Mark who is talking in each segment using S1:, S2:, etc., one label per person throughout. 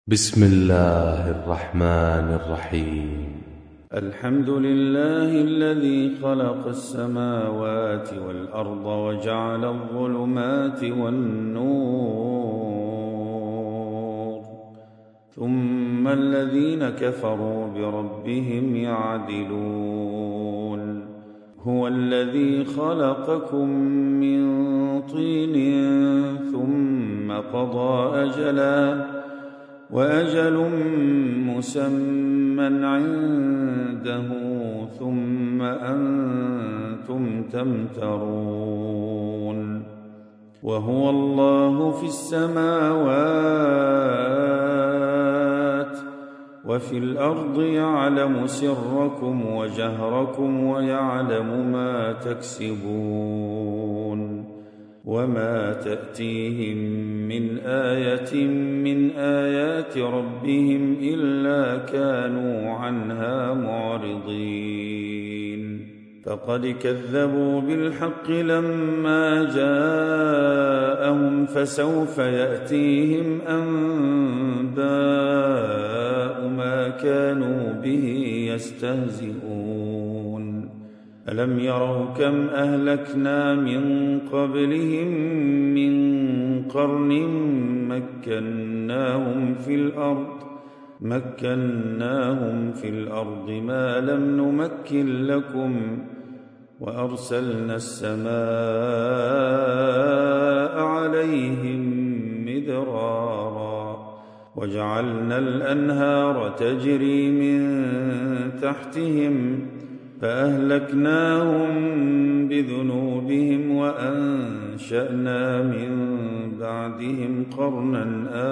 S1: بسم الله الرحمن الرحيم.
S2: الحمد لله الذي خلق السماوات والأرض وجعل الظلمات والنور، ثم الذين كفروا بربهم يعدلون. هو الذي خلقكم من طين ثم قضى أجلاً وأجل مسمى عنده، ثم أنتم تمترون. وهو الله في السماوات وفي الأرض، يعلم سركم وجهركم ويعلم ما تكسبون. وما تأتيهم من آية من آيات ربهم إلا كانوا عنها معرضين. فقد كذبوا بالحق لما جاءهم، فسوف يأتيهم أنباء ما كانوا به يستهزئون. ألم يروا كم أهلكنا من قبلهم من قرن مكناهم في الأرض ما لم نمكن لكم، وأرسلنا السماء عليهم مدرارا، وجعلنا الأنهار تجري من تحتهم، فأهلكناهم بذنوبهم وأنشأنا من بعدهم قرنا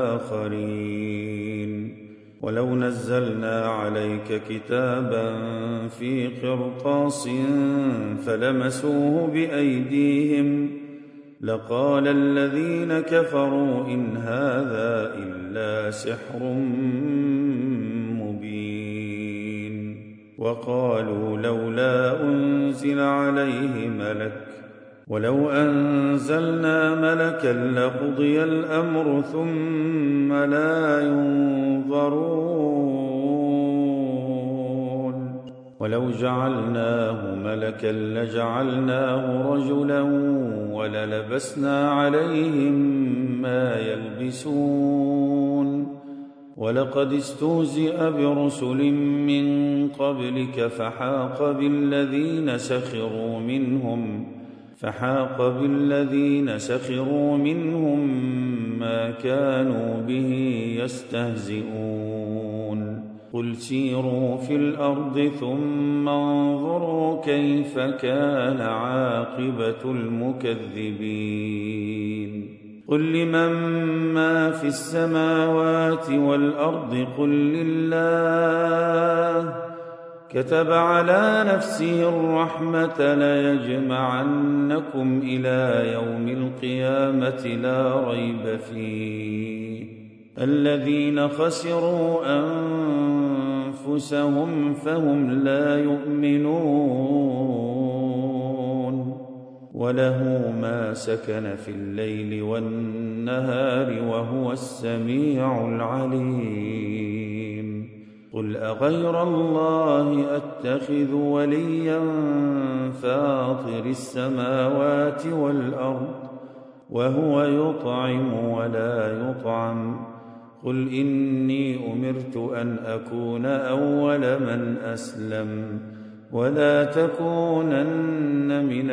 S2: آخرين. ولو نزلنا عليك كتابا في قرطاس فلمسوه بأيديهم لقال الذين كفروا إن هذا إلا سحر مبين. وقالوا لولا أنزل عليه ملك، ولو أنزلنا ملكا لقضي الأمر ثم لا ينظرون. ولو جعلناه ملكا لجعلناه رجلا وللبسنا عليهم ما يلبسون. ولقد استهزئ برسل من قبلك فحاق بالذين سخروا منهم ما كانوا به يستهزئون. قل سيروا في الأرض ثم انظروا كيف كان عاقبة المكذبين. قل لمن ما في السماوات والأرض قل لله، كتب على نفسه الرحمة ليجمعنكم إلى يوم القيامة لا ريب فيه. الذين خسروا أنفسهم فهم لا يؤمنون. وله ما سكن في الليل والنهار وهو السميع العليم. قل أغير الله أتخذ وليا فاطر السماوات والأرض وهو يطعم ولا يطعم. قل إني أمرت أن أكون أول من أسلم ولا تكونن من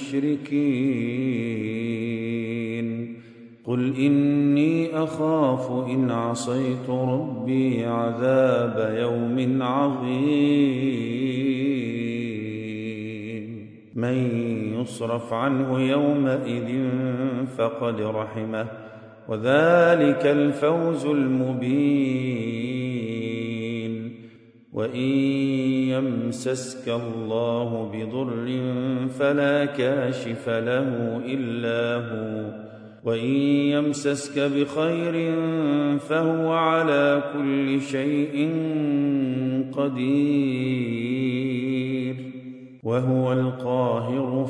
S2: المشركين. قل إني أخاف إن عصيت ربي عذاب يوم عظيم. من يصرف عنه يومئذ فقد رحمه، وذلك الفوز المبين. وإن يمسسك الله بضر فلا كاشف له إلا هو، وإن يمسسك بخير فهو على كل شيء قدير. وهو القاهر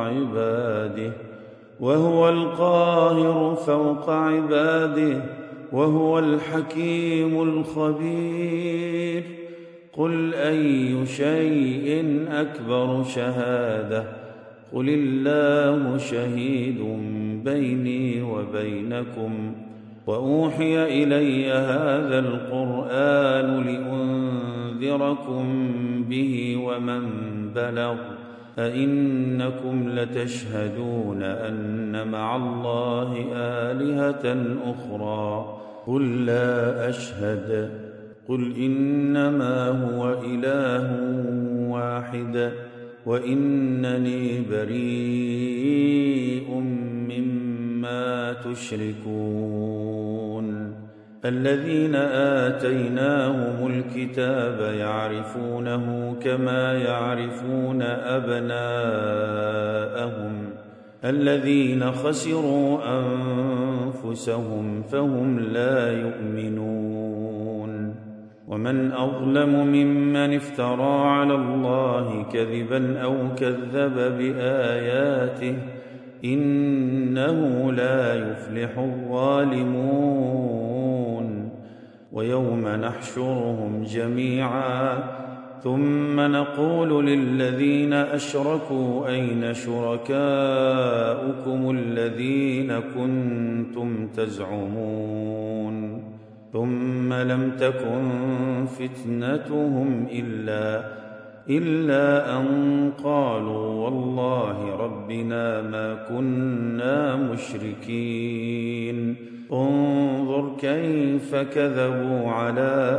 S2: فوق عباده وهو الحكيم الخبير. قل أي شيء أكبر شهادة؟ قل الله شهيد بيني وبينكم. وأوحي إلي هذا القرآن لأنذركم به ومن بلغ. أئنكم لتشهدون أن مع الله آلهة أخرى؟ قل لا أشهد. قل إنما هو إله واحد وإنني بريء مما تشركون. الذين آتيناهم الكتاب يعرفونه كما يعرفون أبناءهم. الذين خسروا أنفسهم فهم لا يؤمنون. ومن أظلم ممن افترى على الله كذبا أو كذب بآياته إنه لا يفلح الظالمون. ويوم نحشرهم جميعا ثم نقول للذين أشركوا أين شركاؤكم الذين كنتم تزعمون؟ ثم لم تكن فتنتهم إلا أن قالوا والله ربنا ما كنا مشركين. انظر كيف كذبوا على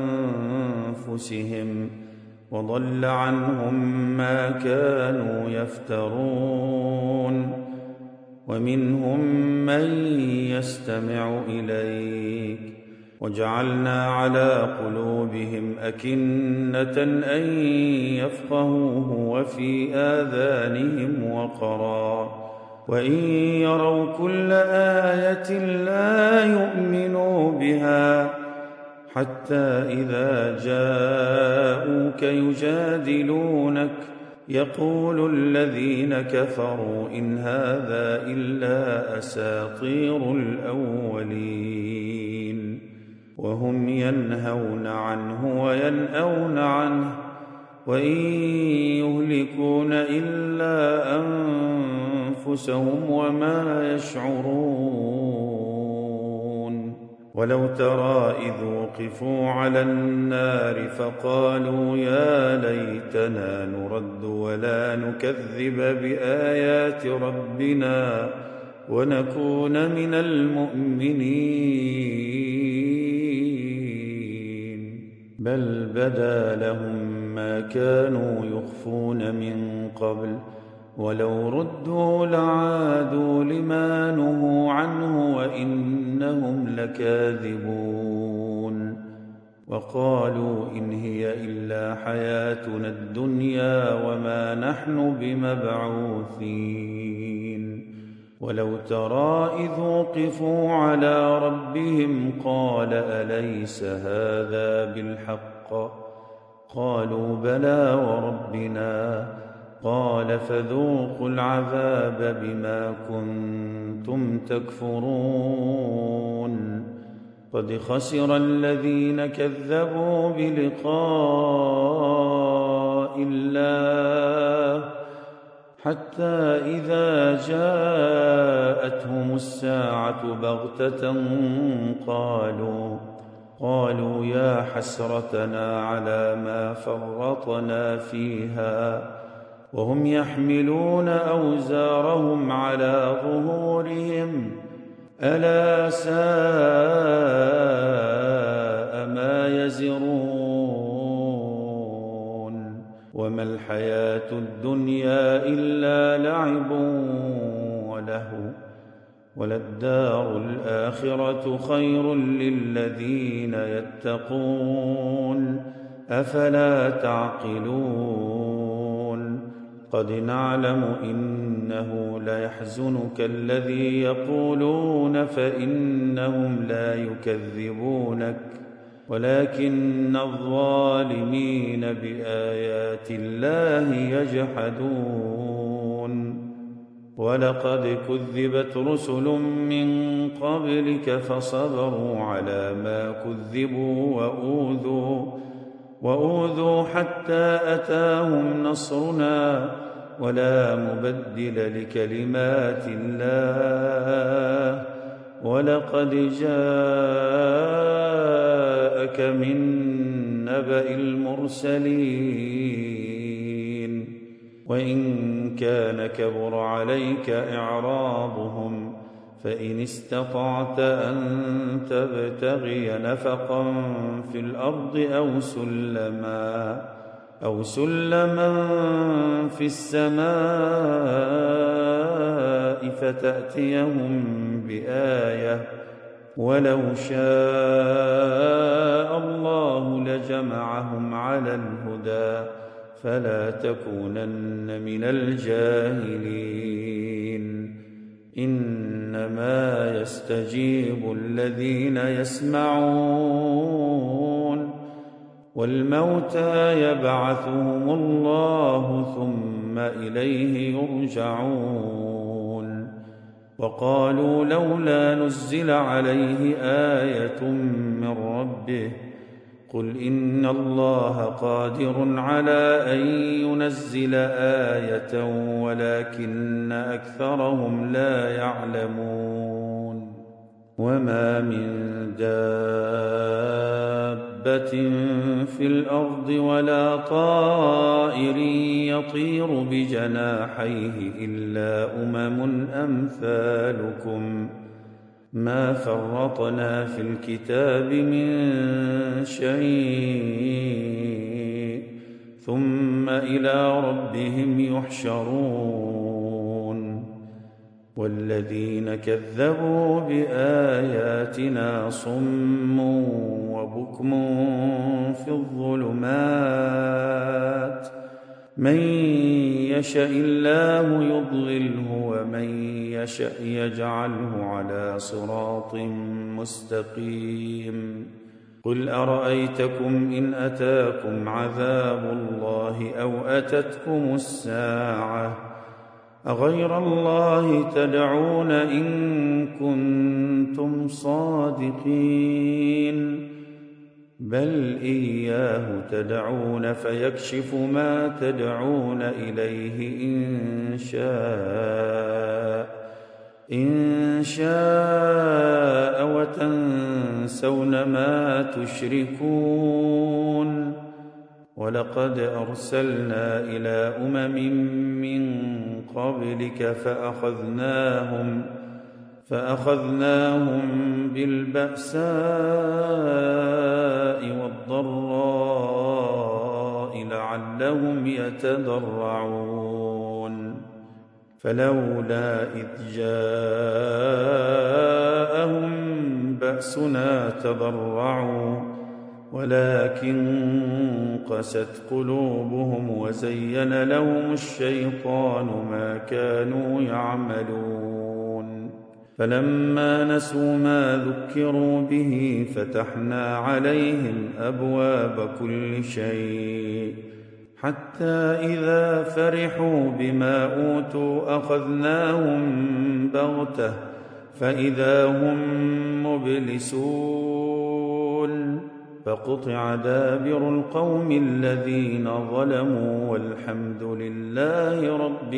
S2: أنفسهم وضل عنهم ما كانوا يفترون. ومنهم من يستمع إليك وجعلنا على قلوبهم أكنة أن يفقهوه وفي آذانهم وقرا وإن يروا كل آية لا يؤمنوا بها حتى إذا جاءوك يجادلونك يقول الذين كفروا إن هذا إلا أساطير الأولين. وهم ينهون عنه وينأون عنه وإن يهلكون إلا أنفسهم وما يشعرون. ولو ترى إذ وقفوا على النار فقالوا يا ليتنا نرد ولا نكذب بآيات ربنا ونكون من المؤمنين. بل بدا لهم ما كانوا يخفون من قبل ولو ردوا لعادوا لما نهوا عنه وإنهم لكاذبون. وقالوا إن هي إلا حياتنا الدنيا وما نحن بمبعوثين. ولو ترى إذ وقفوا على ربهم قال أليس هذا بالحق؟ قالوا بلى وربنا. قال فذوقوا العذاب بما كنتم تكفرون. قد خسر الذين كذبوا بلقاء الله حتى إذا جاءتهم الساعة بغتة قالوا يا حسرتنا على ما فرطنا فيها وهم يحملون أوزارهم على ظهورهم ألا ساء ما يزرون. وما الحياة الدنيا إلا لعب ولهو وللدار الآخرة خير للذين يتقون أفلا تعقلون. قد نعلم إنه ليحزنك الذي يقولون فإنهم لا يكذبونك ولكن الظالمين بآيات الله يجحدون. ولقد كذبت رسل من قبلك فصبروا على ما كذبوا وأوذوا حتى أتاهم نصرنا ولا مبدل لكلمات الله ولقد جاءك من نبأ المرسلين وإن كان كبر عليك إعراضهم فإن استطعت أن تبتغي نفقا في الأرض أو سلما في السماء فتأتيهم بآية ولو شاء الله لجمعهم على الهدى فلا تكونن من الجاهلين إنما يستجيب الذين يسمعون والموتى يبعثهم الله ثم إليه يرجعون وقالوا لولا نزل عليه آية من ربه قل إن الله قادر على أن ينزل آية ولكن أكثرهم لا يعلمون وما من دابة في الأرض ولا طائر يطير بجناحيه إلا أمثالكم ما فرطنا في الكتاب من شيء ثم إلى ربهم يحشرون والذين كذبوا بآياتنا صم وبكم في الظلمات من يشاء الله يضلله ومن يشاء يجعله على صراط مستقيم قل أرأيتكم إن أتاكم عذاب الله أو أتتكم الساعة أغير الله تدعون إن كنتم صادقين بل إياه تدعون فيكشف ما تدعون إليه إن شاء وتنسون ما تشركون ولقد أرسلنا إلى من قبلك فأخذناهم بالبأساء والضراء لعلهم يتضرعون فلولا إذ جاءهم بأسنا تضرعوا ولكن قست قلوبهم وزين لهم الشيطان ما كانوا يعملون فلما نسوا ما ذكروا به فتحنا عليهم أبواب كل شيء حتى إذا فرحوا بما أوتوا أخذناهم بغتة فإذا هم مبلسون فقطع دابر القوم الذين ظلموا والحمد لله رب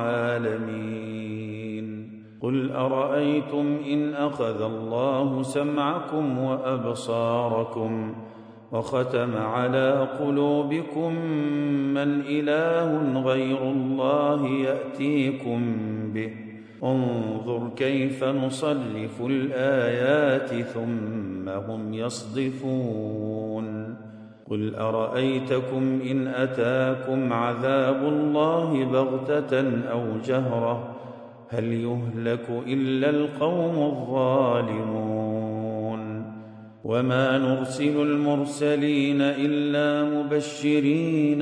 S2: العالمين قل أرأيتم إن أخذ الله سمعكم وأبصاركم وختم على قلوبكم من إله غير الله يأتيكم به انظر كيف نصرف الآيات ثم هم يصدفون قل أرأيتكم إن أتاكم عذاب الله بغتة أو جهرة هل يهلك إلا القوم الظالمون وما نرسل المرسلين إلا مبشرين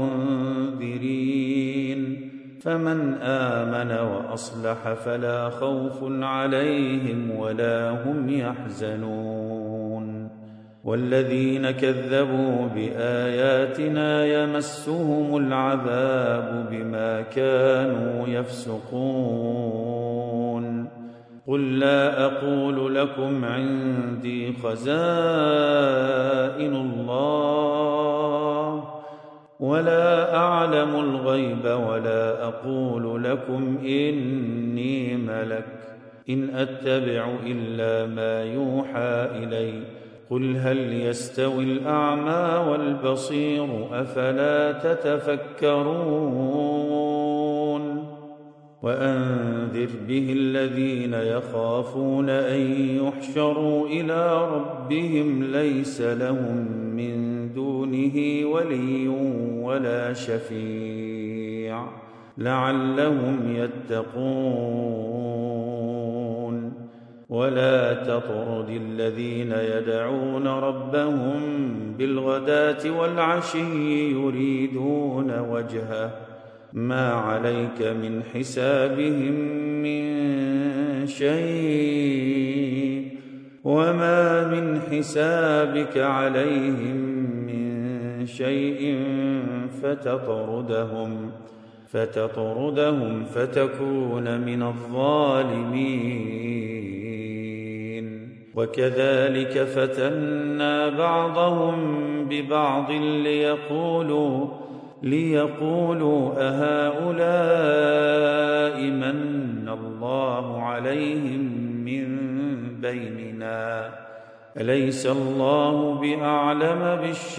S2: ومنذرين فمن آمن وأصلح فلا خوف عليهم ولا هم يحزنون والذين كذبوا بآياتنا يمسهم العذاب بما كانوا يفسقون قل لا أقول لكم عندي خزائن الله ولا أعلم الغيب ولا أقول لكم إني ملك إن أتبع إلا ما يوحى إلي قل هل يستوي الأعمى والبصير أفلا تتفكرون وأنذر به الذين يخافون أن يحشروا إلى ربهم ليس لهم من دونه ولي ولا شفيع لعلهم يتقون ولا تطرد الذين يدعون ربهم بالغداة والعشي يريدون وجهه ما عليك من حسابهم من شيء وما من حسابك عليهم من شيء فتطردهم فتكون من الظالمين وكذلك فتنا بعضهم ببعض ليقولوا أهؤلاء من الله عليهم من بيننا أليس الله بأعلم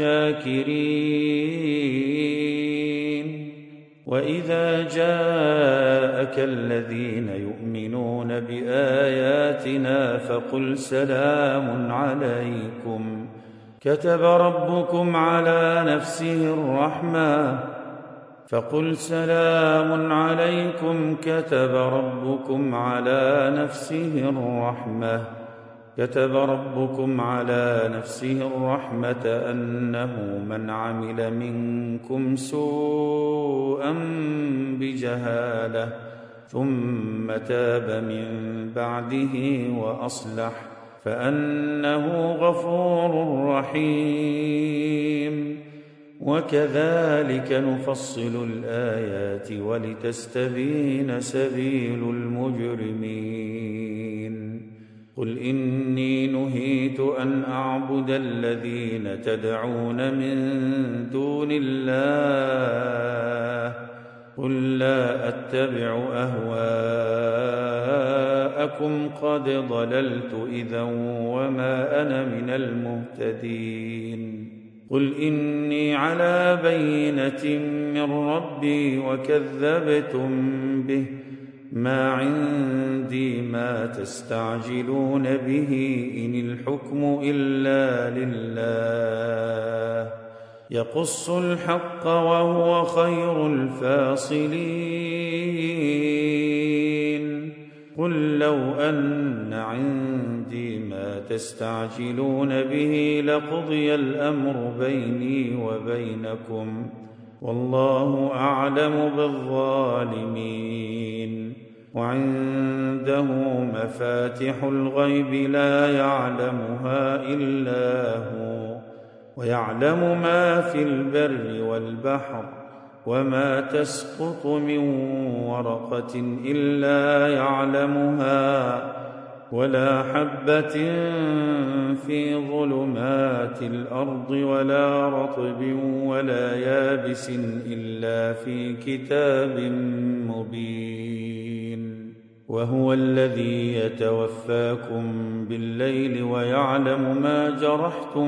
S2: بالشاكرين وإذا جاءك الذين يؤمنون بآياتنا فقل سلام عليكم كتب ربكم على نفسه الرحمة كتب ربكم على نفسه الرحمة أنه من عمل منكم سوءا بجهالة ثم تاب من بعده وأصلح فأنه غفور رحيم وكذلك نفصل الآيات ولتستبين سبيل المجرمين قل إني نهيت أن أعبد الذين تدعون من دون الله قل لا أتبع أهواءكم قد ضللت إذا وما أنا من المهتدين قل إني على بينة من ربي وكذبتم به ما عندي ما تستعجلون به إن الحكم إلا لله يقص الحق وهو خير الفاصلين قل لو أن عندي ما تستعجلون به لقضي الأمر بيني وبينكم والله أعلم بالظالمين وعنده مفاتح الغيب لا يعلمها إلا هو ويعلم ما في البر والبحر وما تسقط من ورقة إلا يعلمها ولا حبة في ظلمات الأرض ولا رطب ولا يابس إلا في كتاب مبين وهو الذي يتوفاكم بالليل ويعلم ما جرحتم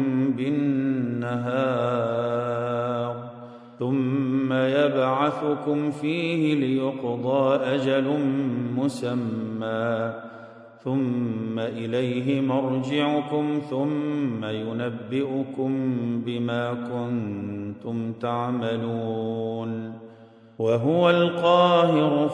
S2: بالنهار ثم يبعثكم فيه ليقضى أجل مسمى ثم إليه مرجعكم ثم ينبئكم بما كنتم تعملون وهو القاهر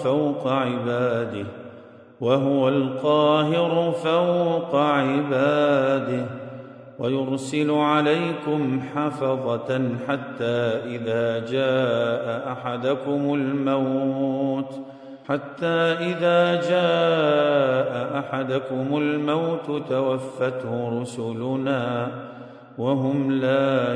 S2: فوق عباده ويرسل عليكم حفظة حتى حتى إذا جاء أحدكم الموت توفته رسلنا وهم لا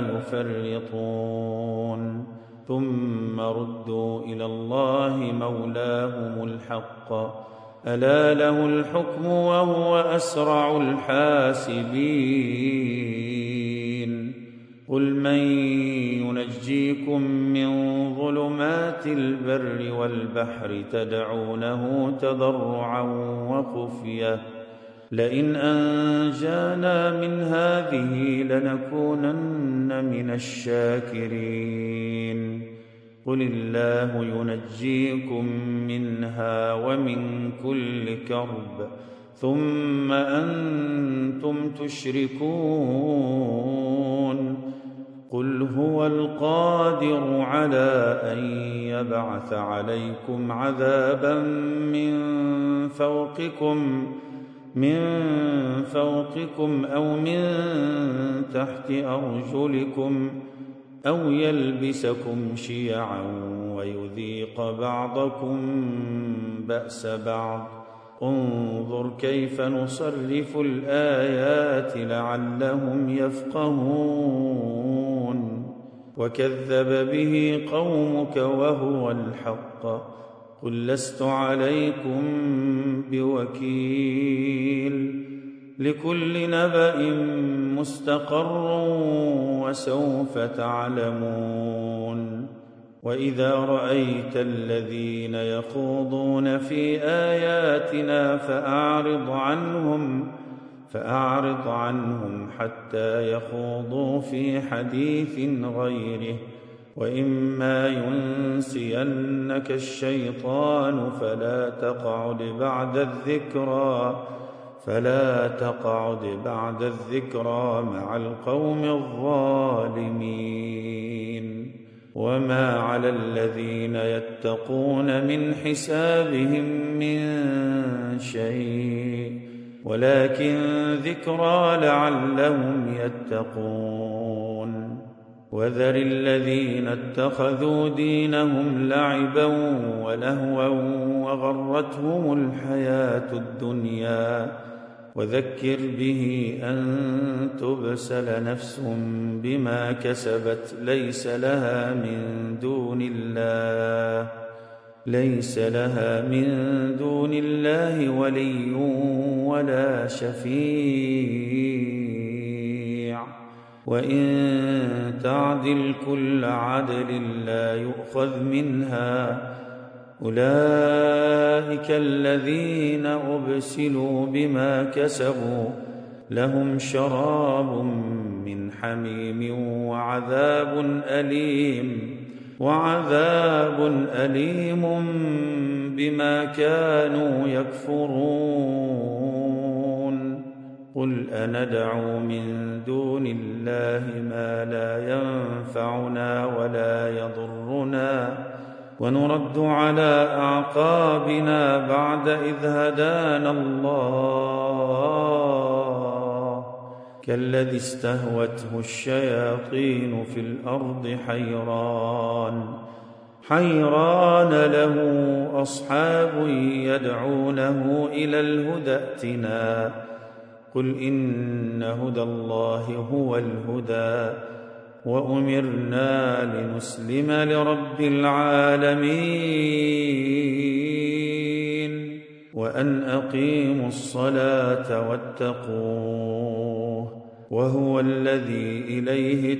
S2: يفرطون ثم ردوا إلى الله مولاهم الحق ألا له الحكم وهو أسرع الحاسبين قل من ينجيكم من ظلمات البر والبحر تدعونه تضرعا وخفية لئن أنجانا من هذه لنكونن من الشاكرين قل الله ينجيكم منها ومن كل كرب ثم أنتم تشركون قل هو القادر على أن يبعث عليكم عذابا من فوقكم أو من تحت أرجلكم أو يلبسكم شيعا ويذيق بعضكم بأس بعض انظر كيف نصرف الآيات لعلهم يفقهون وكذب به قومك وهو الحق قل لست عليكم بوكيل لكل نبأ مستقر وسوف تعلمون وإذا رأيت الذين يخوضون في آياتنا فأعرض عنهم حتى يخوضوا في حديث غيره وإما ينسينك الشيطان فلا تقعد بعد الذكرى مع القوم الظالمين وما على الذين يتقون من حسابهم من شيء ولكن ذكرى لعلهم يتقون وذر الذين اتخذوا دينهم لعبا ولهوا وغرتهم الحياة الدنيا وذكر به أن تبسل نفس بما كسبت ليس لها من دون الله ولي ولا شفيع وإن تعدل كل عدل لا يؤخذ منها أولئك الذين أبسلوا بما كسبوا لهم شراب من حميم وعذاب أليم بما كانوا يكفرون قل أندعو من دون الله ما لا ينفعنا ولا يضرنا ونرد على أعقابنا بعد إذ هدانا الله كالذي استهوته الشياطين في الأرض حيران له أصحاب يدعونه إلى الهدى ائتنا قل إن هدى الله هو الهدى وأمرنا لنسلم لرب العالمين وأن أقيموا الصلاة واتقوه وهو الذي إليه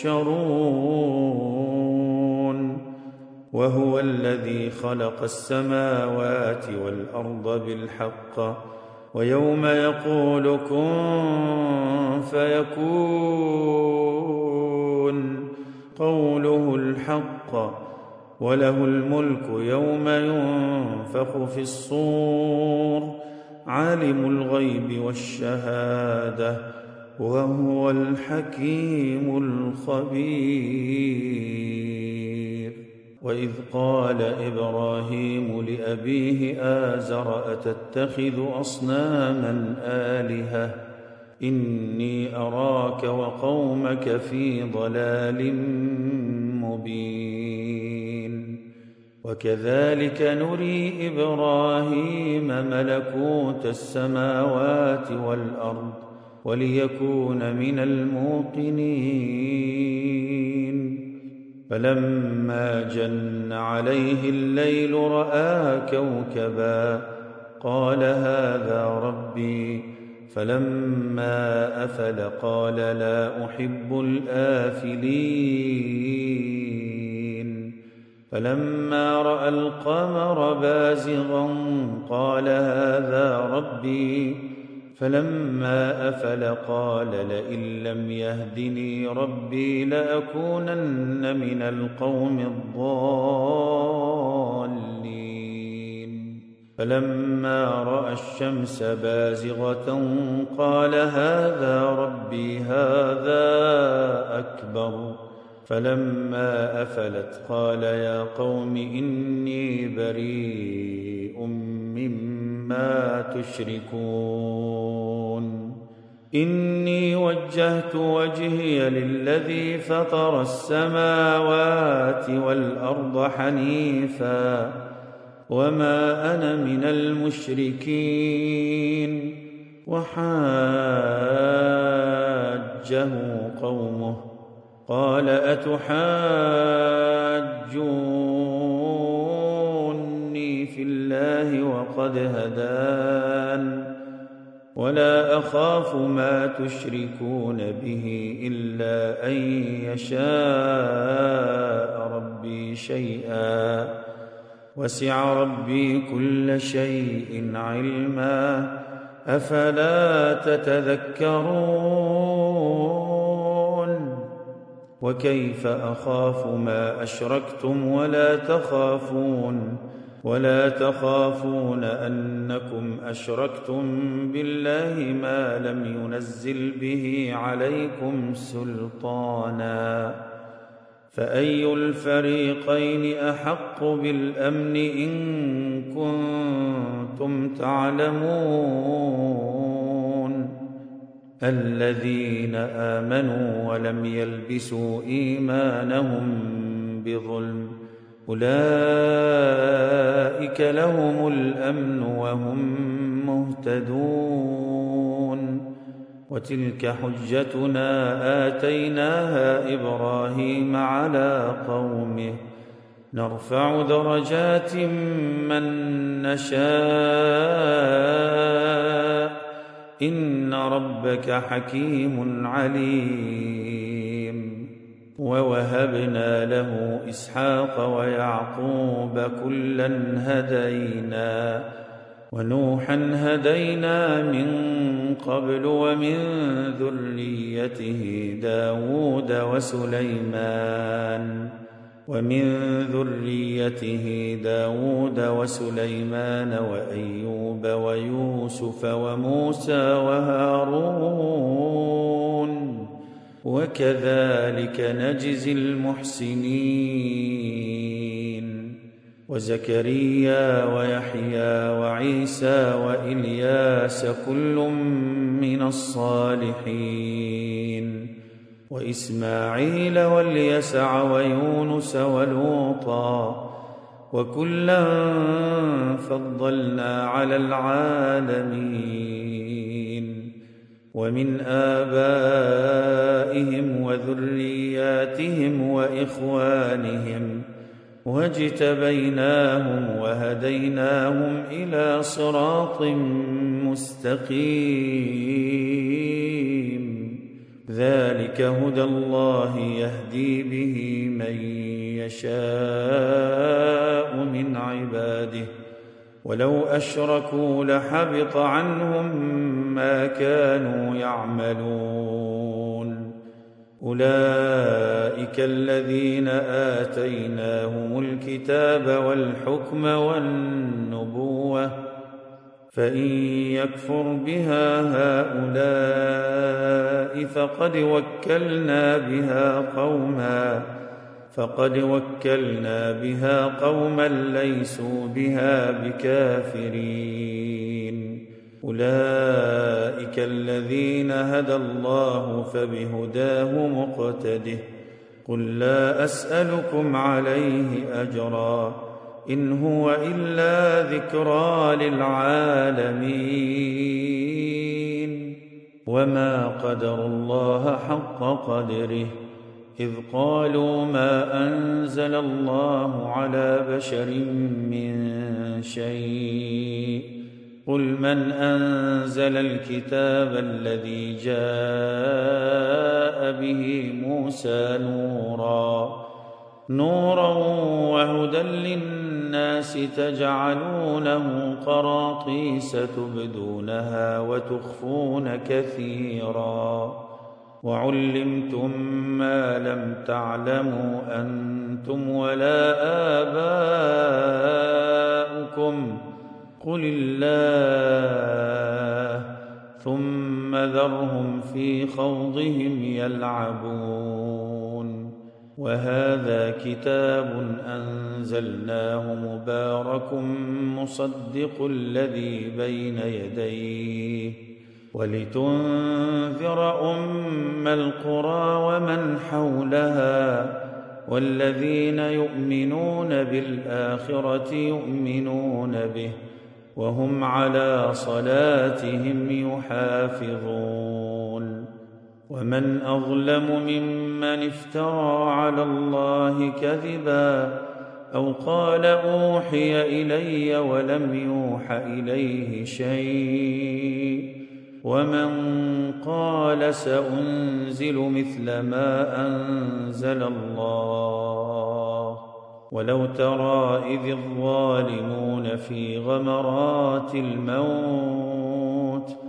S2: تحشرون وهو الذي خلق السماوات والأرض بالحق ويوم يقول كن فيكون قوله الحق وله الملك يوم ينفخ في الصور عالم الغيب والشهادة وهو الحكيم الخبير وإذ قال إبراهيم لأبيه آزر أتتخذ أصناما آلهة إني أراك وقومك في ضلال مبين وكذلك نري إبراهيم ملكوت السماوات والأرض وليكون من الموقنين. فلما جن عليه الليل رأى كوكبا قال هذا ربي، فلما أفل قال لا أحب الآفلين. فلما رأى القمر بازغا قال هذا ربي، فلما أفل قال لئن لم يهدني ربي لأكونن من القوم الضالين. فلما رأى الشمس بازغة قال هذا ربي هذا أكبر. فلما أفلت قال يا قوم إني بريء مما تشركون. إني وجهت وجهي للذي فطر السماوات والأرض حنيفا وما أنا من المشركين. وحاجه قومه قال أتحاجوني في الله وقد هدان ولا أخاف ما تشركون به إلا أن يشاء ربي شيئا وسع ربي كل شيء علما أفلا تتذكرون. وكيف أخاف ما أشركتم ولا تخافون أنكم أشركتم بالله ما لم ينزل به عليكم سلطانا. فأي الفريقين أحق بالأمن إن كنتم تعلمون. الذين آمنوا ولم يلبسوا إيمانهم بظلم أولئك لهم الأمن وهم مهتدون. وتلك حجتنا آتيناها إبراهيم على قومه نرفع درجات من نشاء إن ربك حكيم عليم. ووهبنا له إسحاق ويعقوب كلا هدينا ونوحا هدينا من قبل ومن ذريته داود وسليمان وأيوب ويوسف وموسى وهارون وكذلك نجزي المحسنين. وزكريا ويحيى وعيسى وإلياس كل من الصالحين وإسماعيل واليسع ويونس ولوطا وكلا فضلنا على العالمين. ومن آبائهم وذرياتهم وإخوانهم واجتبيناهم وهديناهم إلى صراط مستقيم. ذلك هدى الله يهدي به من يشاء من عباده ولو أشركوا لحبط عنهم ما كانوا يعملون. أولئك الذين آتيناهم الكتاب والحكم والنبوة فإن يكفر بها هؤلاء فقد وكلنا بها قوما ليسوا بها بكافرين. أولئك الذين هدى الله فبهداه مقتده. قل لا أسألكم عليه أجرا إن هو إلا ذكرى للعالمين وما قدروا الله حق قدره إذ قالوا ما أنزل الله على بشر من شيء قل من أنزل الكتاب الذي جاء به موسى نورا وهدى للناس تجعلونه قراطيس تبدونها وتخفون كثيرا وعلمتم ما لم تعلموا أنتم ولا آباؤكم قل الله ثم ذرهم في خوضهم يلعبون وهذا كتاب أنزلناه مبارك مصدق الذي بين يديه ولتنذر أم القرى ومن حولها والذين يؤمنون بالآخرة يؤمنون به وهم على صلاتهم يحافظون ومن أظلم ممن افترى على الله كذبا أو قال أوحي إلي ولم يوح إليه شيء ومن قال سأنزل مثل ما أنزل الله ولو ترى إذ الظالمون في غمرات الموت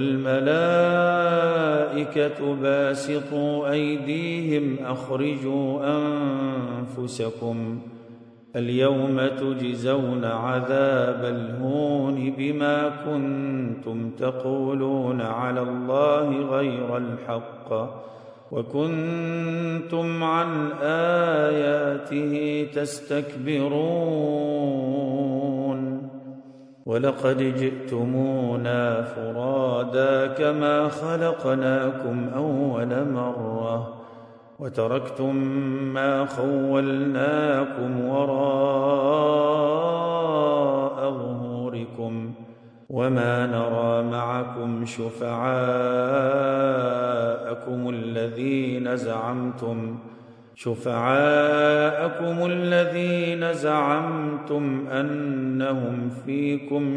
S2: والملائكة باسطوا أيديهم أخرجوا أنفسكم اليوم تجزون عذاب الهون بما كنتم تقولون على الله غير الحق وكنتم عن آياته تستكبرون ولقد جئتمونا فرادا كما خلقناكم أول مرة وتركتم ما خولناكم وراء ظهوركم وما نرى معكم شفعاءكم الذين زعمتم أنهم فيكم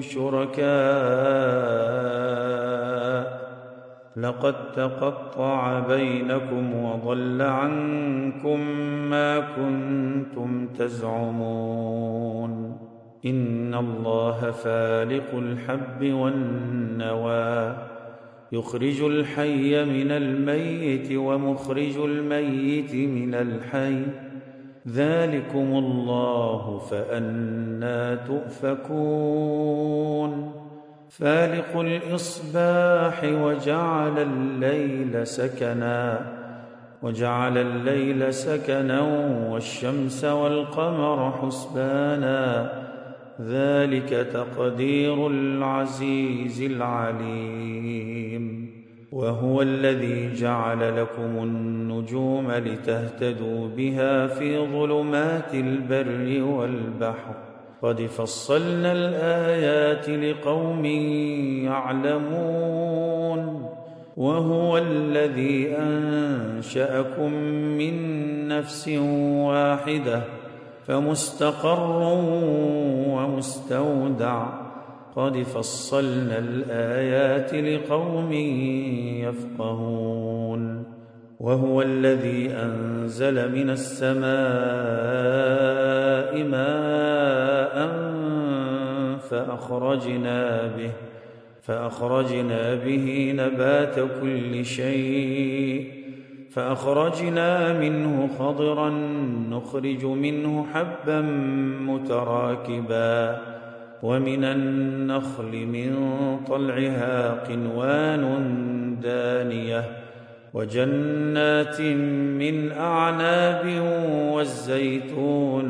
S2: شركاء لقد تقطع بينكم وضل عنكم ما كنتم تزعمون إن الله فالق الحب والنوى يخرج الحي من الميت ومخرج الميت من الحي ذلكم الله فأنى تؤفكون فالق الإصباح وجعل الليل سكنا والشمس والقمر حسبانا ذلك تقدير العزيز العليم وهو الذي جعل لكم النجوم لتهتدوا بها في ظلمات البر والبحر قد فصلنا الآيات لقوم يعلمون وهو الذي أنشأكم من نفس واحدة فمستقر ومستودع قد فصلنا الآيات لقوم يفقهون وهو الذي أنزل من السماء ماء فأخرجنا به نبات كل شيء فأخرجنا منه خضرا نخرج منه حبا متراكبا ومن النخل من طلعها قنوان دانية وجنات من أعناب والزيتون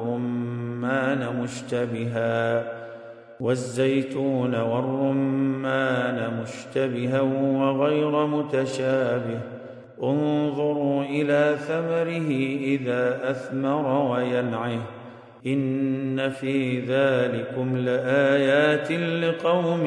S2: والرمان مشتبها وغير متشابه انظروا إلى ثمره إذا أثمر وينعه إن في ذلكم لآيات لقوم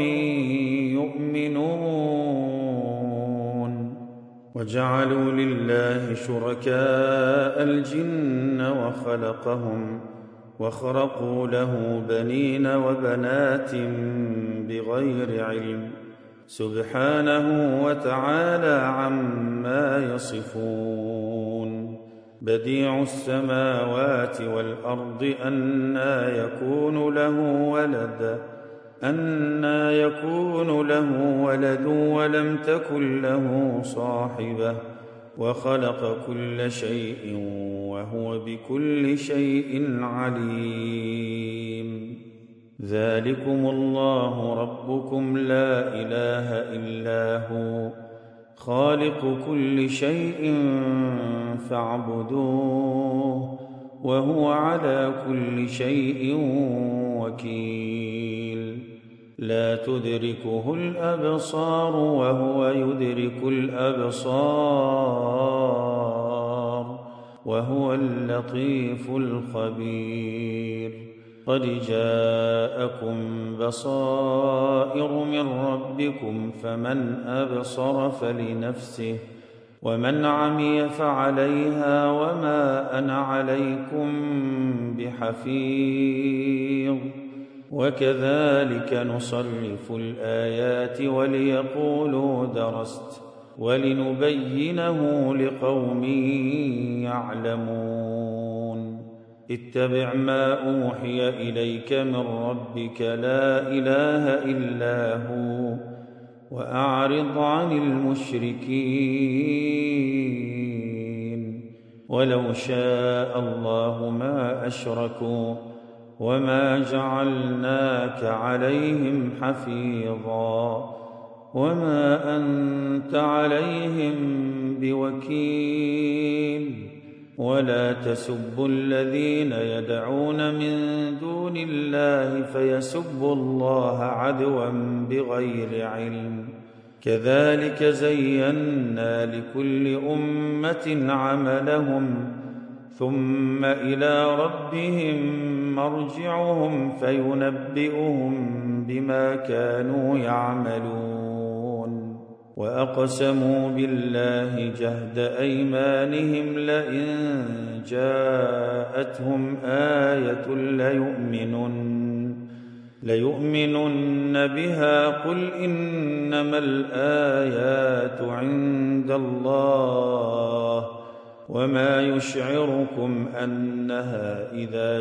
S2: يؤمنون. وجعلوا لله شركاء الجن وخلقهم وخرقوا له بنين وبنات بغير علم سبحانه وتعالى عما يصفون. بديع السماوات والأرض أنى يكون له ولد ولم تكن له صاحبة وخلق كل شيء وهو بكل شيء عليم. ذلكم الله ربكم لا إله إلا هو خالق كل شيء فاعبدوه وهو على كل شيء وكيل. لا تدركه الأبصار وهو يدرك الأبصار وهو اللطيف الخبير. قد جاءكم بصائر من ربكم فمن أبصر فلنفسه ومن عمي فعليها وما أنا عليكم بحفيظ. وكذلك نصرف الآيات وليقولوا درست ولنبينه لقوم يعلمون. اتبع ما أوحي إليك من ربك لا إله إلا هو وأعرض عن المشركين. ولو شاء الله ما أشركوا وما جعلناك عليهم حفيظا وما أنت عليهم بوكيل. ولا تسبوا الذين يدعون من دون الله فيسبوا الله عدوا بغير علم. كذلك زينا لكل أمة عملهم ثم إلى ربهم مرجعهم فينبئهم بما كانوا يعملون. وأقسموا بالله جهد أيمانهم لئن جاءتهم آية ليؤمنن بها. قل إنما الآيات عند الله وما يشعركم أنها إذا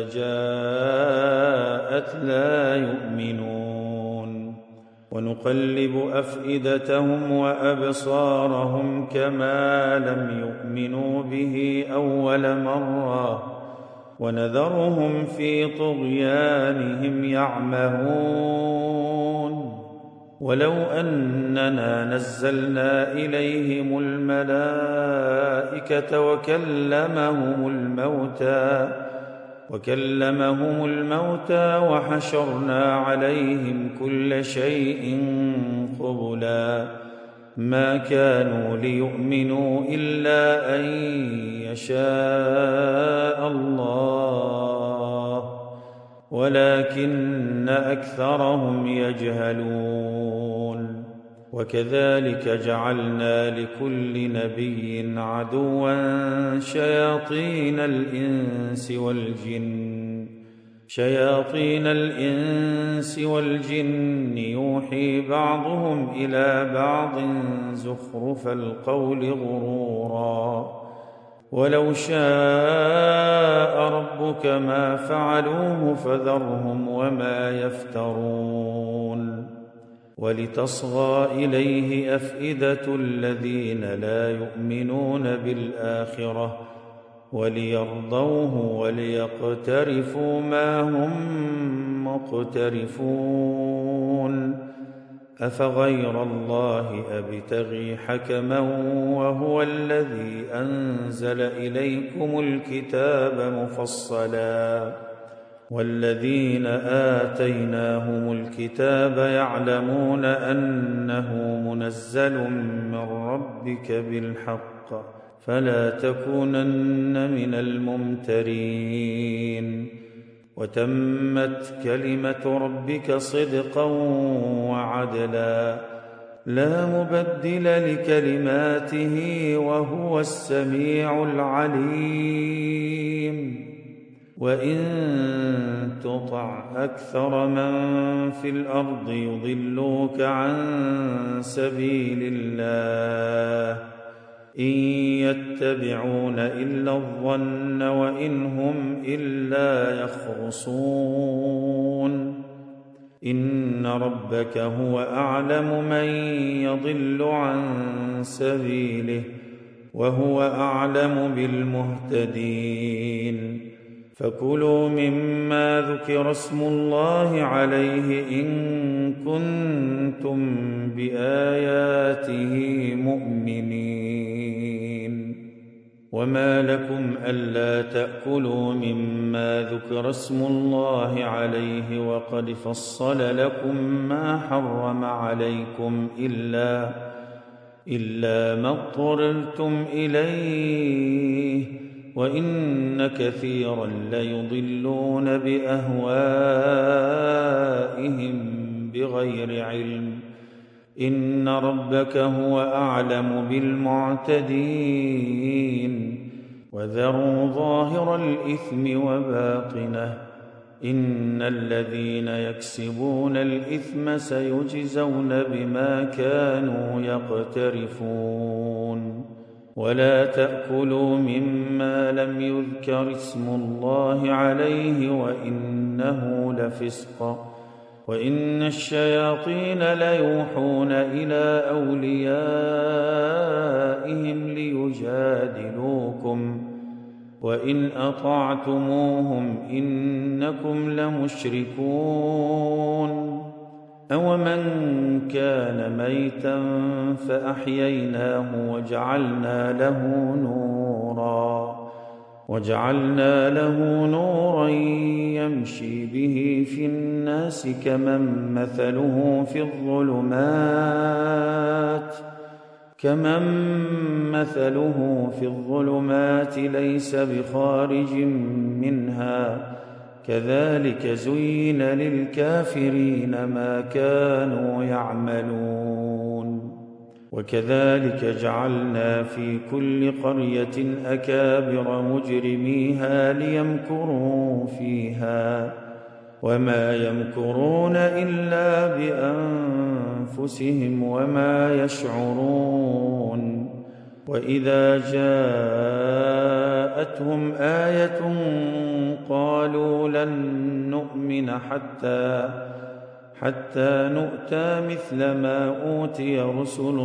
S2: جاءت لا يؤمنون. ونقلب أفئدتهم وأبصارهم كما لم يؤمنوا به أول مرة ونذرهم في طغيانهم يعمهون. ولو أننا نزلنا إليهم الملائكة وكلمهم الموتى وحشرنا عليهم كل شيء قبلا ما كانوا ليؤمنوا إلا أن يشاء الله ولكن أكثرهم يجهلون. وكذلك جعلنا لكل نبي عدوا شياطين الإنس والجن يوحي بعضهم إلى بعض زخرف القول غرورا. ولو شاء ربك ما فعلوه فذرهم وما يفترون. ولتصغى إليه أفئدة الذين لا يؤمنون بالآخرة وليرضوه وليقترفوا ما هم مقترفون. أفغير الله أبتغي حكما وهو الذي أنزل إليكم الكتاب مفصلا والذين آتيناهم الكتاب يعلمون أنه منزل من ربك بالحق فلا تكونن من الممترين. وتمت كلمة ربك صدقا وعدلا لا مبدل لكلماته وهو السميع العليم وإن تطع أكثر من في الأرض يضلوك عن سبيل الله إن يتبعون إلا الظن وإن هم إلا يخرصون إن ربك هو أعلم من يضل عن سبيله وهو أعلم بالمهتدين فكلوا مما ذكر اسم الله عليه إن كنتم بآياته مؤمنين وما لكم ألا تأكلوا مما ذكر اسم الله عليه وقد فصل لكم ما حرم عليكم إلا ما اضطررتم إليه وإن كثيرا ليضلون بأهوائهم بغير علم إن ربك هو أعلم بالمعتدين وذروا ظاهر الإثم وباطنه إن الذين يكسبون الإثم سيجزون بما كانوا يقترفون ولا تأكلوا مما لم يذكر اسم الله عليه وإنه لفسق وإن الشياطين ليوحون إلى أوليائهم ليجادلوكم وإن أطعتموهم إنكم لمشركون أومن كان ميتا فأحييناه وجعلنا له نورا يمشي به في الناس كمن مثله في الظلمات ليس بخارج منها كذلك زين للكافرين ما كانوا يعملون وكذلك جعلنا في كل قرية أكابر مجرميها ليمكروا فيها وما يمكرون إلا بأنفسهم وما يشعرون وإذا جاءتهم آية قالوا لن نؤمن حتى نؤتى مثل ما أوتي رسل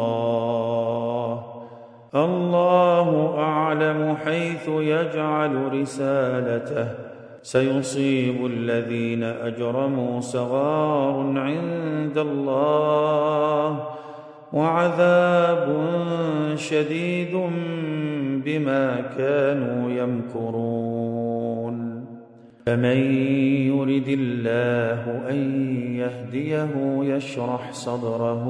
S2: الله أعلم حيث يجعل رسالته سيصيب الذين أجرموا صغار عند الله وعذاب شديد بما كانوا يمكرون فمن يرد الله أن يهديه يشرح صدره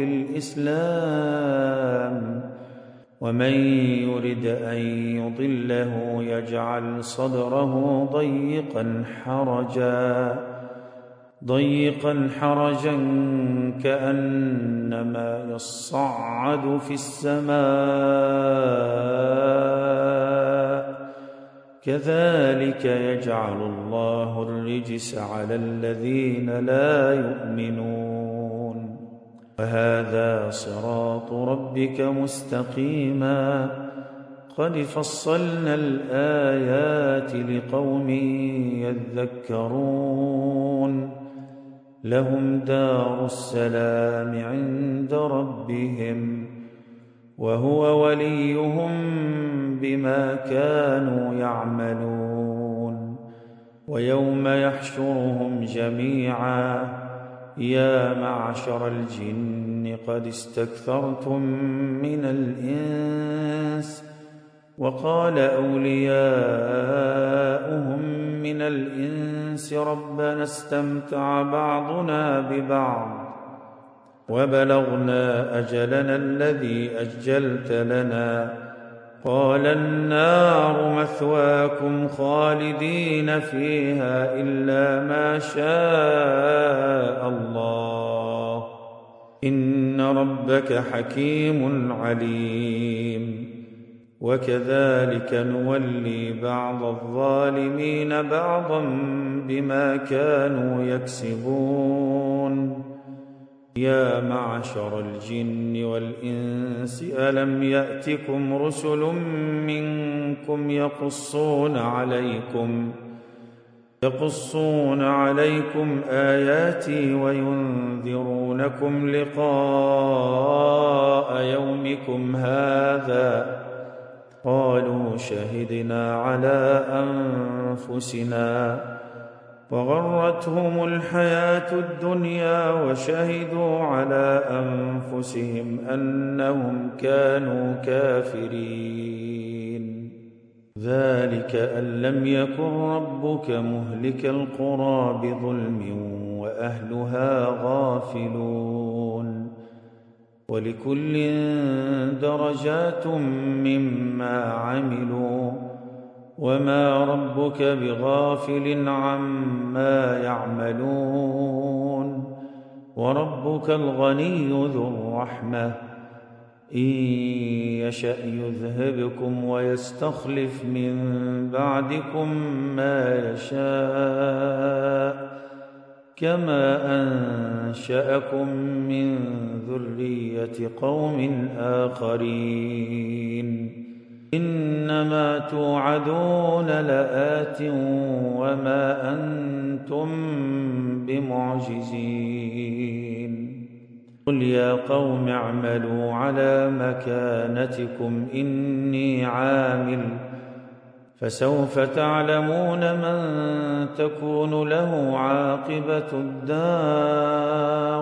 S2: للإسلام ومن يرد أن يضله يجعل صدره ضيقا حرجا كأنما يصعد في السماء كذلك يجعل الله الرجس على الذين لا يؤمنون وهذا صراط ربك مستقيما قد فصلنا الآيات لقوم يذكرون لهم دار السلام عند ربهم وهو وليهم بما كانوا يعملون ويوم يحشرهم جميعا يا معشر الجن قد استكثرتم من الإنس وقال أولياؤهم من الإنس ربنا استمتع بعضنا ببعض وبلغنا أجلنا الذي أجلت لنا قال النار مثواكم خالدين فيها إلا ما شاء الله إن ربك حكيم عليم. وكذلك نولي بعض الظالمين بعضا بما كانوا يكسبون. يا معشر الجن والإنس ألم يأتكم رسل منكم يقصون عليكم آياتي وينذرونكم لقاء يومكم هذا؟ قالوا شهدنا على أنفسنا وغرتهم الحياة الدنيا وشهدوا على أنفسهم أنهم كانوا كافرين. ذلك أن لم يكن ربك مهلك القرى بظلم وأهلها غافلون. ولكل درجات مما عملوا وما ربك بغافل عما يعملون. وربك الغني ذو الرحمة إن يشأ يذهبكم ويستخلف من بعدكم ما يشاء كما أنشأكم من ذرية قوم آخرين. إنما توعدون لآت وما أنتم بمعجزين. قل يا قوم اعملوا على مكانتكم إني عامل فسوف تعلمون من تكون له عاقبة الدار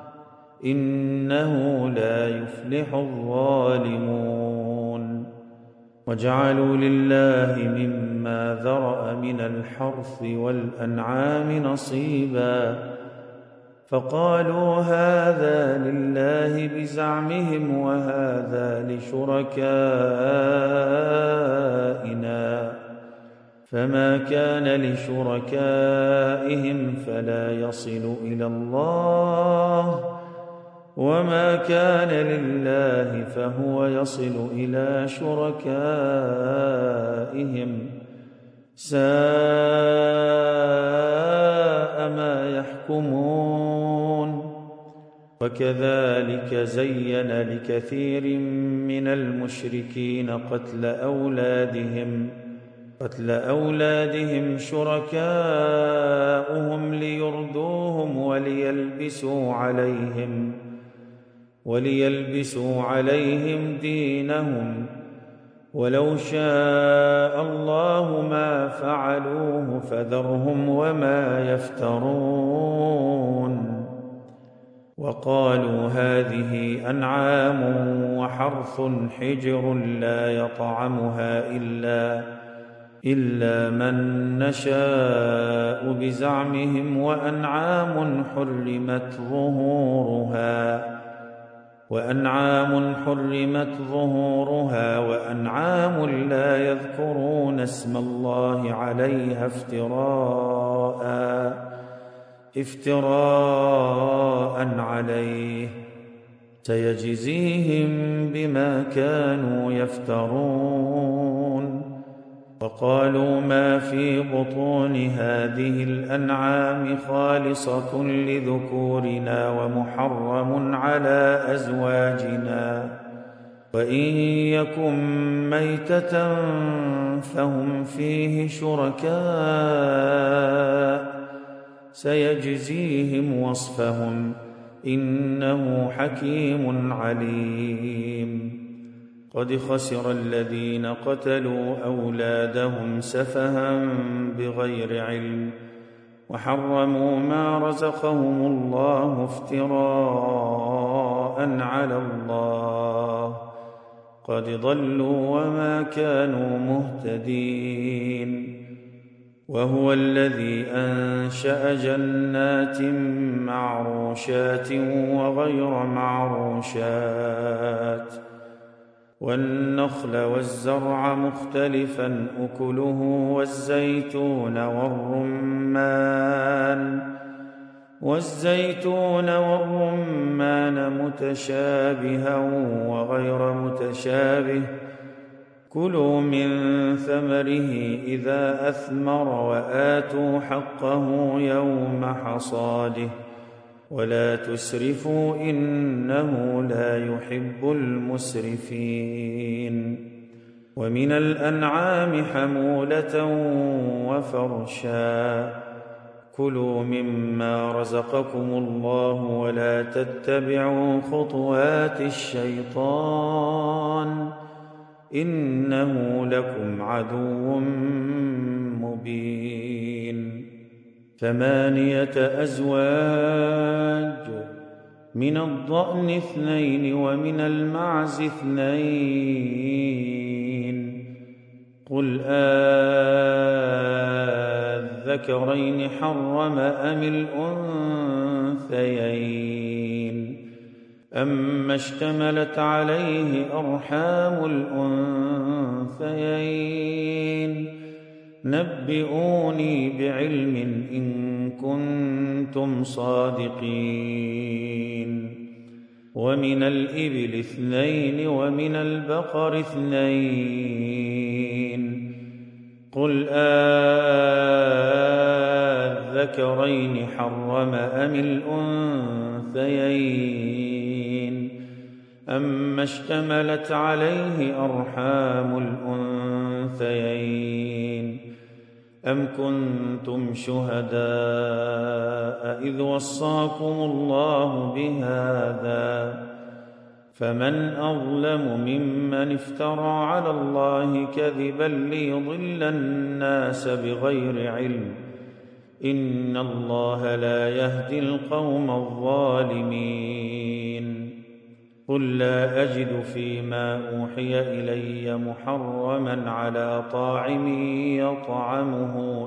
S2: إنه لا يفلح الظالمون. وجعلوا لله مما ذرأ من الحرث والأنعام نصيبا فقالوا هذا لله بزعمهم وهذا لشركائنا فما كان لشركائهم فلا يصل إلى الله وما كان لله فهو يصل إلى شركائهم ساء ما يحكمون. وكذلك زين لكثير من المشركين قتل أولادهم شركاؤهم ليردوهم وليلبسوا عليهم دينهم ولو شاء الله ما فعلوه فذرهم وما يفترون. وقالوا هذه أنعام وحرث حجر لا يطعمها إلا من نشاء بزعمهم وأنعام حرمت ظهورها وأنعام لا يذكرون اسم الله عليها افتراء عليه سيجزيهم بما كانوا يفترون. وقالوا ما في بطون هذه الأنعام خالصة لذكورنا ومحرم على أزواجنا وإن يكن ميتة فهم فيه شركاء سيجزيهم وصفهم إنه حكيم عليم. قد خسر الذين قتلوا أولادهم سفها بغير علم وحرموا ما رزقهم الله افتراء على الله قد ضلوا وما كانوا مهتدين. وهو الذي أنشأ جنات معروشات وغير معروشات والنخل والزرع مختلفا أكله والزيتون والرمان متشابها وغير متشابه كلوا من ثمره إذا أثمر وآتوا حقه يوم حصاده ولا تسرفوا إنه لا يحب المسرفين ومن الأنعام حمولة وفرشا كلوا مما رزقكم الله ولا تتبعوا خطوات الشيطان إنه لكم عدو مبين 8 أزواج من الضأن 2 ومن المعز 2 قل الذكرين حرم أم الأنثيين أما اشتملت عليه أرحام الأنثيين نبئوني بعلم إن كنتم صادقين ومن الإبل 2 ومن البقر 2 قل الذكرين حرم أم الأنثيين أما اشتملت عليه أرحام الأنثيين أم كنتم شهداء إذ وصاكم الله بهذا فمن أظلم ممن افترى على الله كذبا ليضل الناس بغير علم إن الله لا يهدي القوم الظالمين قل لا أجد فيما أوحي إلي محرما على طاعم يطعمه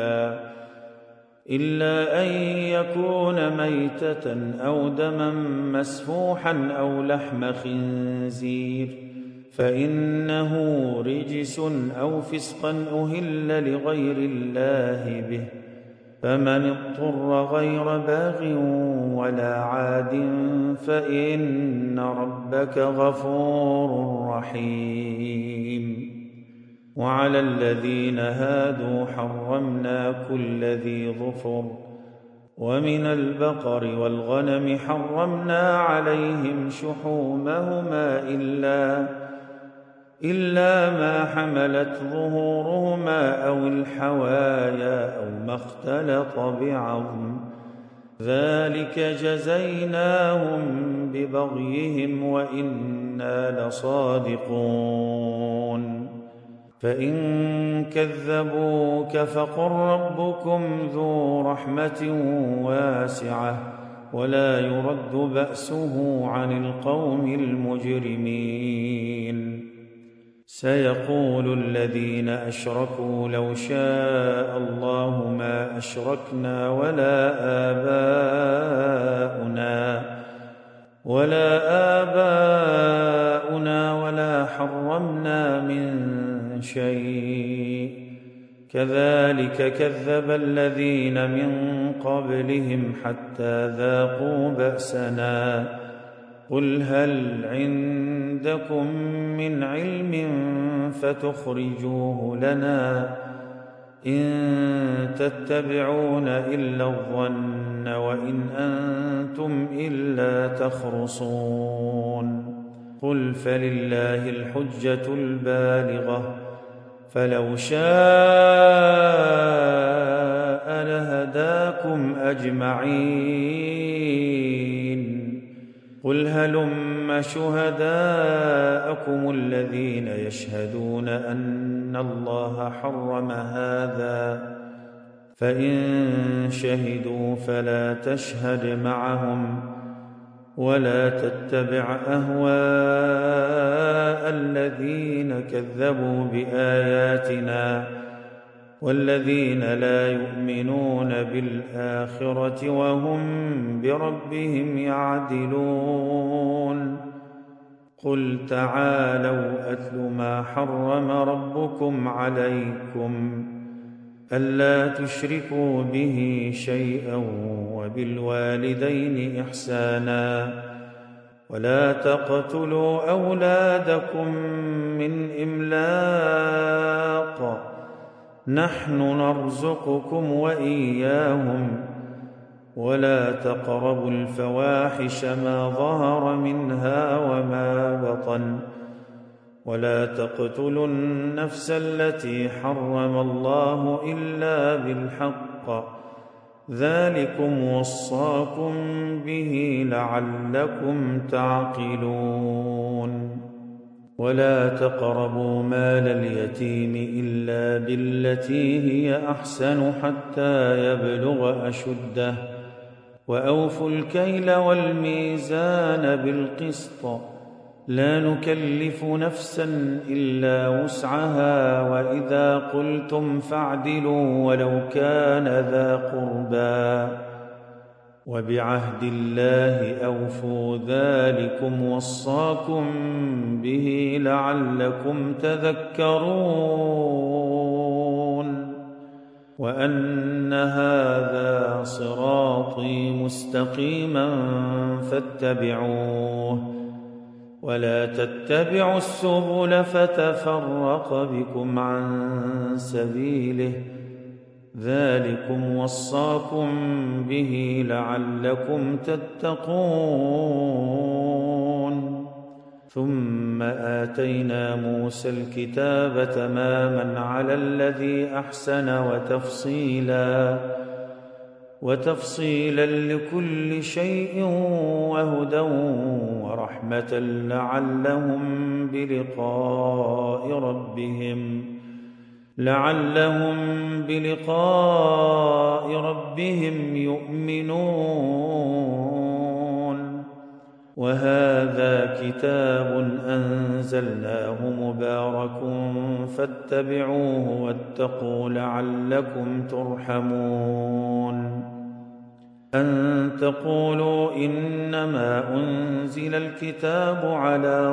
S2: إلا أن يكون ميتة أو دما مسفوحا أو لحم خنزير فإنه رجس أو فسقا أهل لغير الله به فمن اضطر غير باغ ولا عاد فإن ربك غفور رحيم وعلى الذين هادوا حرمنا كل ذي ظفر ومن البقر والغنم حرمنا عليهم شحومهما إلا ما حملت ظهورهما أو الحوايا أو ما اختلط بعظم ذلك جزيناهم ببغيهم وإنا لصادقون فإن كذبوك فقل ربكم ذو رحمة واسعة ولا يرد بأسه عن القوم المجرمين سيقول الذين أشركوا لو شاء الله ما أشركنا ولا آباؤنا ولا حرمنا من شيء كذلك كذب الذين من قبلهم حتى ذاقوا بأسنا قل هل عندكم من علم فتخرجوه لنا إن تتبعون إلا الظن وإن أنتم إلا تخرصون قل فلله الحجة البالغة فلو شاء لهداكم أجمعين قل هلم شهداءكم الذين يشهدون أن الله حرم هذا فإن شهدوا فلا تشهد معهم ولا تتبع أهواء الذين كذبوا بآياتنا والذين لا يؤمنون بالآخرة وهم بربهم يعدلون قل تعالوا أتل ما حرم ربكم عليكم ألا تشركوا به شيئا وبالوالدين إحسانا ولا تقتلوا أولادكم من إملاق نحن نرزقكم وإياهم ولا تقربوا الفواحش ما ظهر منها وما بطن ولا تقتلوا النفس التي حرم الله إلا بالحق ذلكم وصاكم به لعلكم تعقلون ولا تقربوا مال اليتيم إلا بالتي هي أحسن حتى يبلغ أشده وأوفوا الكيل والميزان بالقسط لا نكلف نفسا إلا وسعها وإذا قلتم فاعدلوا ولو كان ذا قربى وبعهد الله أوفوا ذلكم وصاكم به لعلكم تذكرون وأن هذا صراطي مستقيما فاتبعوه ولا تتبعوا السبل فتفرق بكم عن سبيله ذلكم وصاكم به لعلكم تتقون ثم آتينا موسى الكتاب تماما على الذي أحسن وتفصيلا لكل شيء وهدى ورحمة لعلهم بلقاء ربهم يؤمنون وهذا كتاب أنزلناه مبارك فاتبعوه واتقوا لعلكم ترحمون أن تقولوا إنما أنزل الكتاب على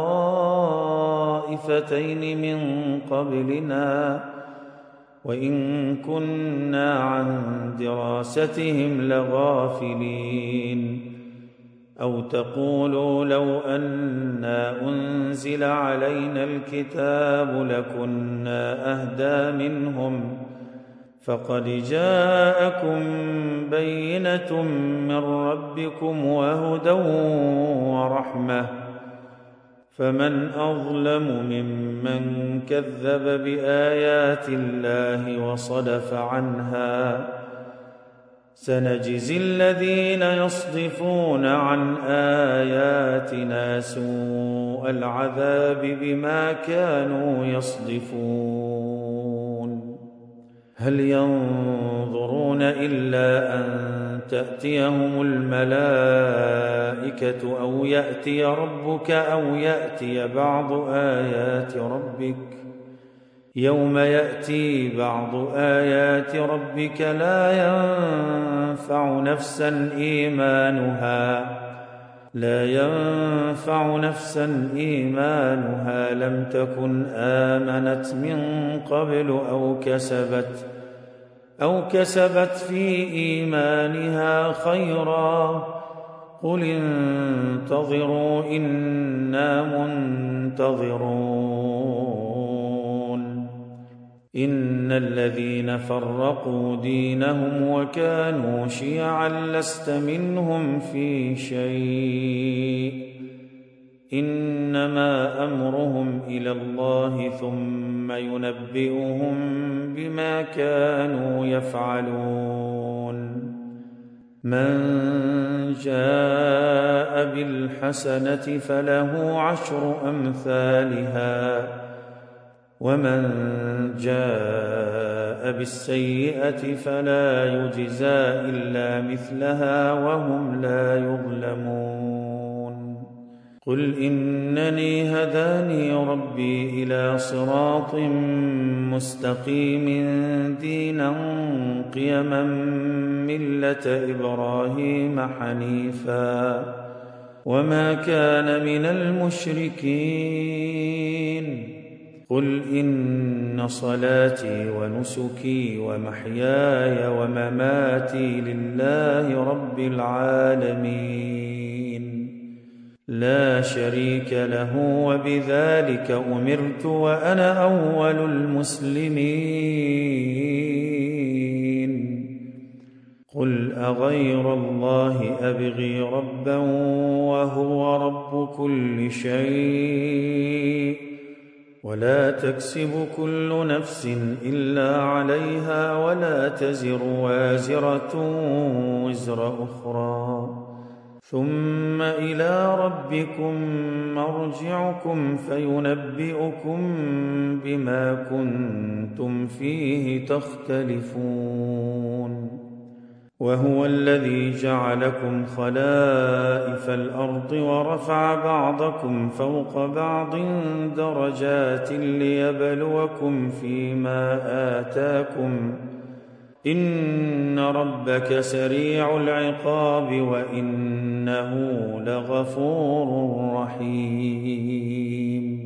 S2: طائفتين من قبلنا وإن كنا عن دراستهم لغافلين أو تقولوا لو أنا أنزل علينا الكتاب لكنا أهدى منهم فقد جاءكم بينة من ربكم وهدى ورحمة فمن أظلم ممن كذب بآيات الله وصدف عنها سنجزي الذين يصدفون عن آياتنا سوء العذاب بما كانوا يصدفون هل ينظرون إلا أن تأتيهم الملائكة أو يأتي ربك أو يأتي بعض آيات ربك يوم يأتي بعض آيات ربك لا ينفع نفسا إيمانها لم تكن آمنت من قبل أو كسبت في إيمانها خيرا قل انتظروا إنا منتظرون إن الذين فرقوا دينهم وكانوا شيعا لست منهم في شيء إنما أمرهم إلى الله ثم ينبئهم بما كانوا يفعلون من جاء بالحسنة فله 10 أمثالها ومن جاء بالسيئة فلا يجزى إلا مثلها وهم لا يظلمون قل إنني هداني ربي إلى صراط مستقيم دينا قيما ملة إبراهيم حنيفا وما كان من المشركين. قل إن صلاتي ونسكي ومحياي ومماتي لله رب العالمين لا شريك له وبذلك أمرت وأنا أول المسلمين. قل أغير الله أبغي ربا وهو رب كل شيء ولا تكسب كل نفس إلا عليها ولا تزر وازرة وزر أخرى ثم إلى ربكم مرجعكم فينبئكم بما كنتم فيه تختلفون. وهو الذي جعلكم خلائف الأرض ورفع بعضكم فوق بعض درجات ليبلوكم فيما آتاكم إن ربك سريع العقاب وإنه لغفور رحيم.